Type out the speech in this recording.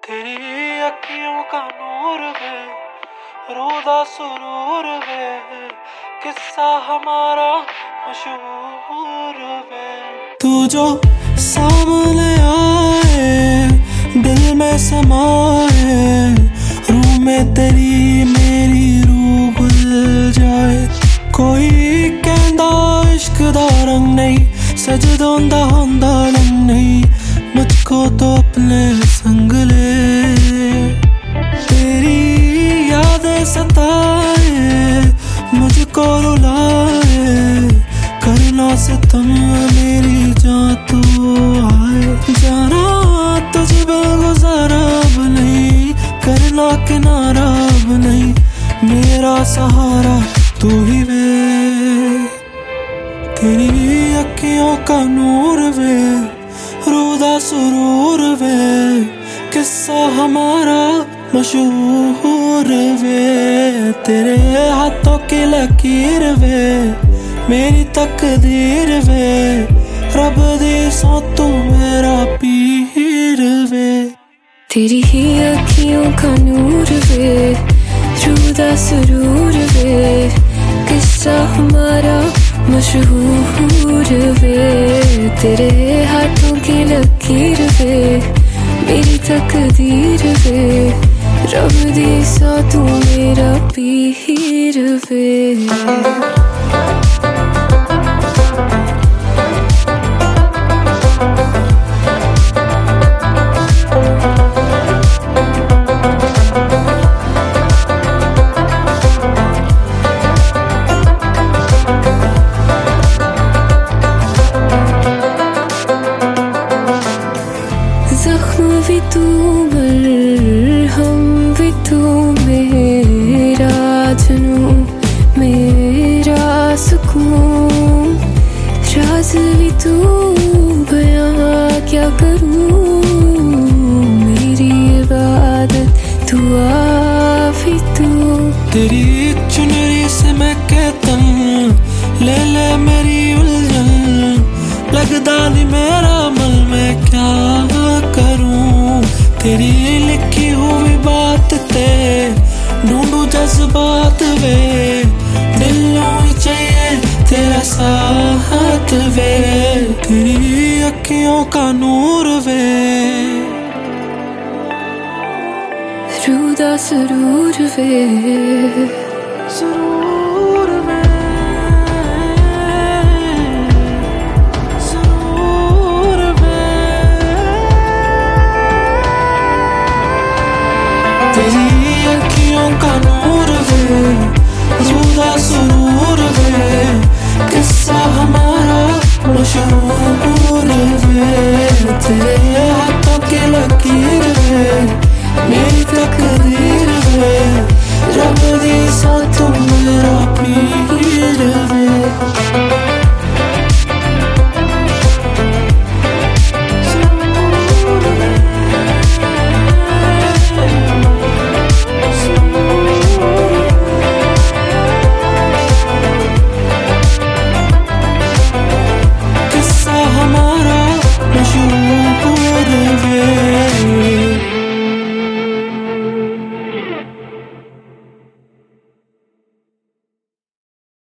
तेरी अखियों का नूर वे, रोदा सुरूर वे, किस्सा हमारा मशहूर वे। तू जो सामने आए, दिल में समाए, रूह में तेरी मेरी रूह भुल जाए। कोई कहंदा इश्क दा रंग नहीं, सजदों दा होंदा ढंग नहीं, मुझको तो अपने संग ले। तेरी यादें सताए, मुझको रुलाए, करना सितम मेरी जान तू आए। जाना तुझ बेगुजारा अब नहीं, करना किनारा अब नहीं, मेरा सहारा तू ही वे। तेरी अखियों का नूर वे, रोदा सुरूर वे, किस्सा हमारा मशहूर वे। तेरे हाथों की लकीर वे, मेरी तकदीर वे, रब दी सौ तू मेरा पीर वे। तेरी ही अखियों का नूर वे, रोदा सुरूर वे, किस्सा हमारा मशहूर वे। तेरे हाथों की लकीर वे, मेरी तकदीर वे, रब दी सा तू मेरा पीर वे। ज़ख्म भी तू मरहम भी तू, मेरा जुनून मेरा सुकून, राज भी तू बयां क्या करूं, मेरी इबादत दुआ भी तू। तेरी चुनरी से मैं कहता हूँ, ले ले मेरी उलझन, लगदा नहीं मेरा मन में क्या करूं। तेरी लिखी हुई बात ते ढूंढू जज्बात वे, दिलों ही चाहिए तेरा साथ वे। तेरी अखियों का नूर वे, रोदा सुरूर वे, सुरूर वे, तेरी अखियों का नूर वे, रोदा सुरूर वे, किस्सा हमारा मशहूर